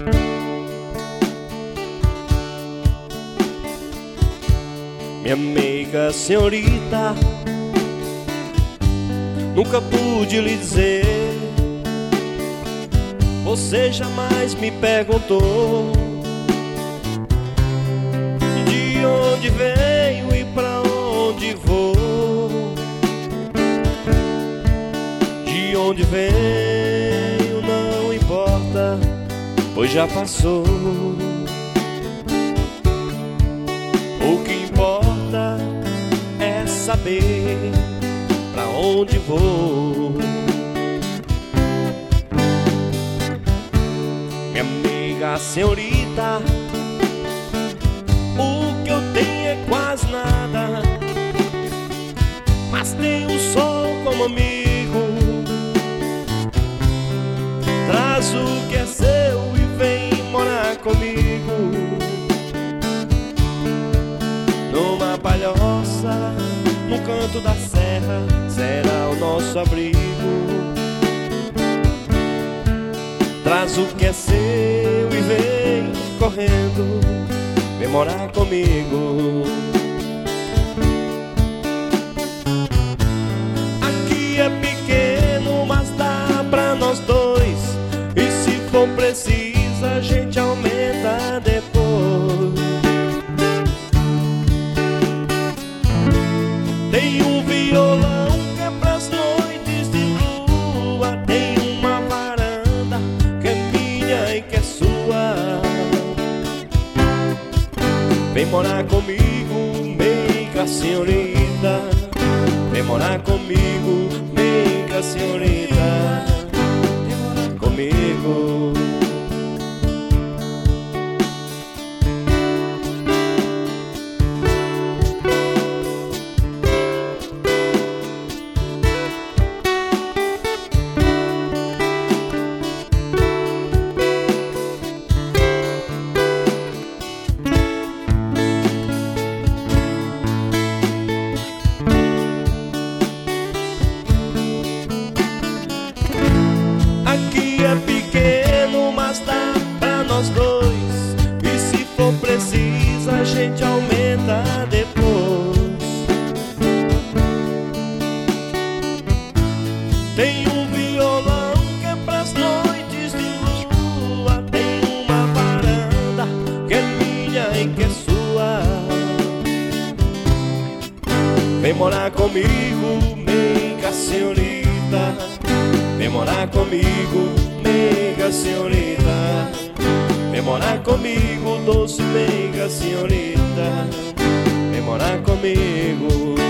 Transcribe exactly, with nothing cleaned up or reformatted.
Minha amiga senhorita, nunca pude lhe dizer. Você jamais me perguntou de onde venho e pra onde vou. De onde venho não importa, pois já passou. O que importa é saber pra onde vou. Minha amiga senhorita, o que eu tenho é quase nada, mas tenho o sol como amigo. Traz o que é seu e vem morar comigo. Numa palhoça, no canto da serra, será o nosso abrigo. Traz o que é seu e vem correndo, vem morar comigo. Aqui é pequeno, mas dá pra nós dois, e se for preciso a gente aumenta depois. Tem um violão que é pras noites de lua, tem uma varanda que é minha e que é sua. Vem morar comigo, meiga senhorita. Vem morar comigo, meiga senhorita. Vem morar comigo. Aqui é pequeno, mas dá pra nós dois, e se for preciso a gente aumenta depois. Tem um violão que é pras noites de lua, tem uma varanda que é minha e que é sua. Vem morar comigo, meiga senhorita. Vem morar comigo, meiga senhorita. Vem morar comigo, doce meiga senhorita. Vem morar comigo.